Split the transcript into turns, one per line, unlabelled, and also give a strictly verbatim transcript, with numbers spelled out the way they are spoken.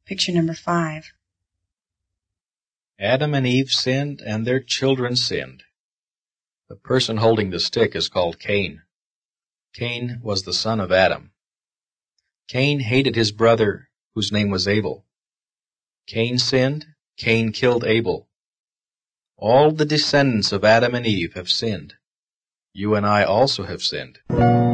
Picture number five.
Adam and Eve sinned, and their children sinned. The person holding the stick is called Cain. Cain was the son of Adam. Cain hated his brother, whose name was Abel. Cain sinned. Cain killed Abel. All the descendants of Adam and Eve have sinned. You and I also have sinned.